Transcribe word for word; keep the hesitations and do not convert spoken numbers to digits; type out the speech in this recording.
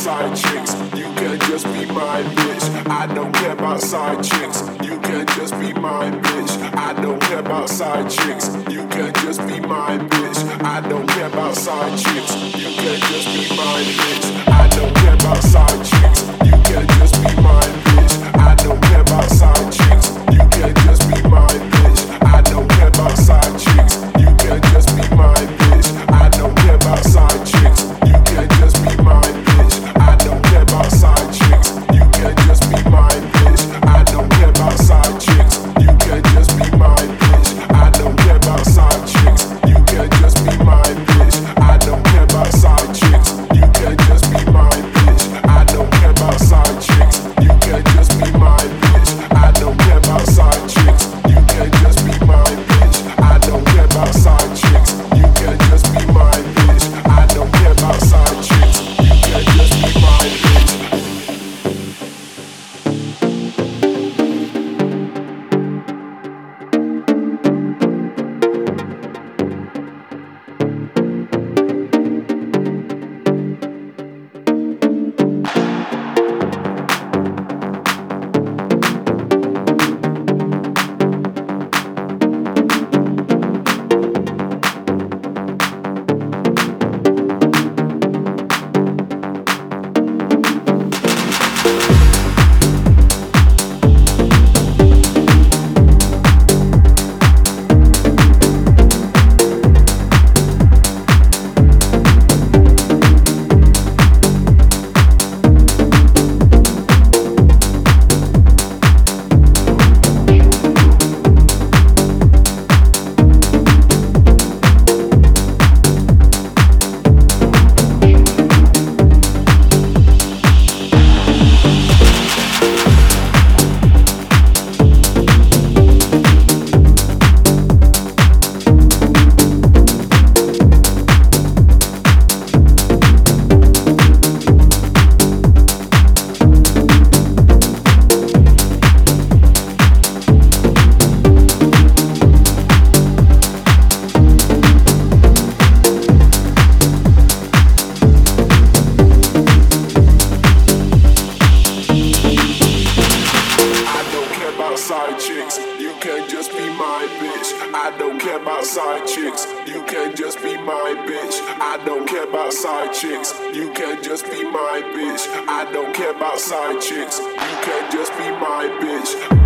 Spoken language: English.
side chicks. You can just be my bitch. I don't care about side chicks. You can just be my bitch. I don't care about side chicks. You can just be my bitch. I don't care about side chicks. You can just be my bitch. I don't care about side chicks. You can just be my bitch. I don't care about side chicks. You can just be my bitch. I don't care about side chicks. You can just be my bitch. I don't care about side chicks. You can just be my bitch. I don't care about side chicks. You can just be my bitch. I don't care about side chicks. You can just be my bitch. I don't care about side chicks. You can just be my bitch. I don't care about side chicks. You can just be my bitch. I don't care about side chicks. You can just be my bitch. I don't care about side chicks. You can just be my bitch. I don't care about side chicks. You can just be my bitch. I don't care about side chicks. You can just be my bitch. Side chicks, you can just be my bitch. I don't care about side chicks. You can just be my bitch. I don't care about side chicks. You can just be my bitch. I don't care about side chicks. You can just be my bitch.